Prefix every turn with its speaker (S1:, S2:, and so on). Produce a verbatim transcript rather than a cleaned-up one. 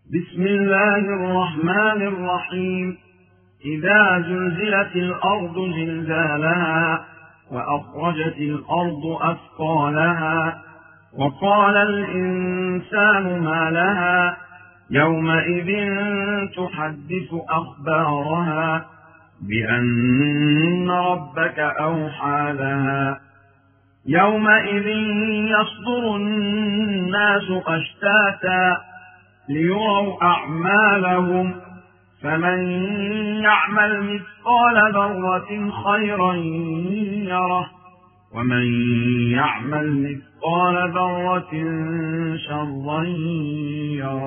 S1: بسم الله الرحمن الرحيم. إذا زلزلت الأرض زلزالها وأخرجت الأرض أثقالها وقال الإنسان ما لها يومئذ تحدث أخبارها بأن ربك أوحى لها يومئذ يصدر الناس أشتاتا ليروا أعمالهم فمن يعمل مثقال ذرة خيرا يره ومن يعمل مثقال ذرة شرا يره.